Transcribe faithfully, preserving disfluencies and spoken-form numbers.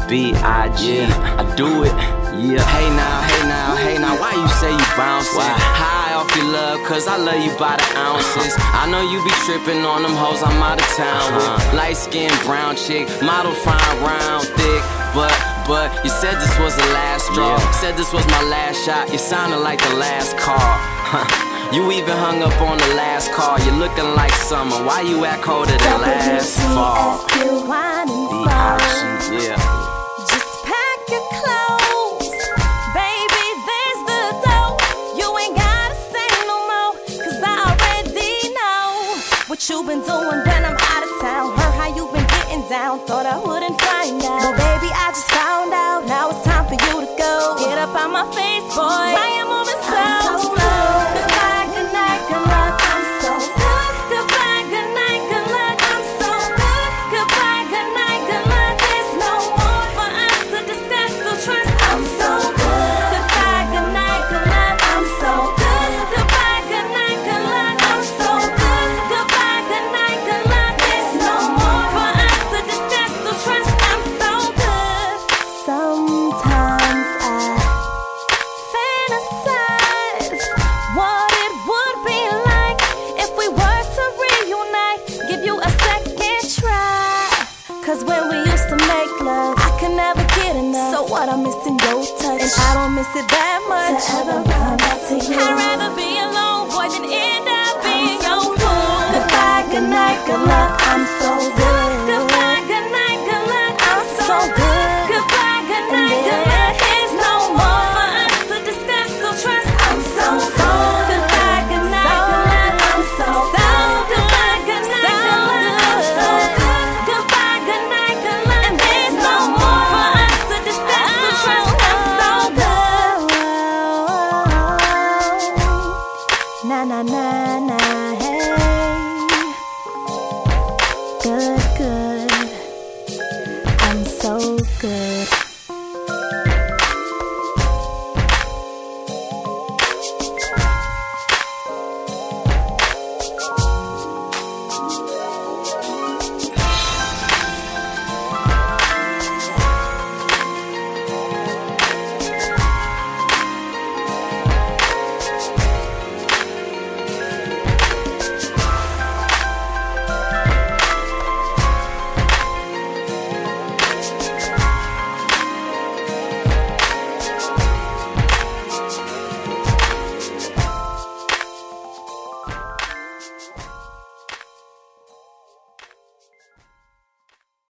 B I G, I do it. Yeah. Hey now, hey now, hey now, why you say you bouncing? Why? High off your love, cause I love you by the ounces. I know you be tripping on them hoes I'm out of town with. Light skin, brown chick, model fine, round, thick. But, but, you said this was the last straw. Yeah. Said this was my last shot, you sounded like the last call. You even hung up on the last call. You're looking like summer, why you act colder than last fall? B I G, yeah. What you been doing when I'm out of town? Heard how you been getting down, thought I wouldn't find out. But baby, I just found out, now it's time for you to go. Get up on my face, boy, I am moving so slow. Goodbye, good night, good luck, I'm so good. Goodbye, good night, good luck, I'm so good. Goodbye, good night, good luck, there's no more for us to discuss, so trust, I'm so good. Goodbye, good night, good luck, I'm so good. Goodbye, good night, good luck, I'm so good. Cause when we used to make love, I could never get enough. So what, I'm missing your touch, and I don't miss it that much. To ever run back to you, I'd rather be alone, boy, than end up being your fool. Goodbye, good night, good luck, I'm so good. Goodbye, good night, good luck, I'm so good. Goodbye, good night, good luck, there's no more for us to discuss, so trust, I'm so good. Goodbye, good night, good luck, I'm so good. Goodbye, good night, good luck, I'm so good. Na na na na, hey. Good, good. I'm so good.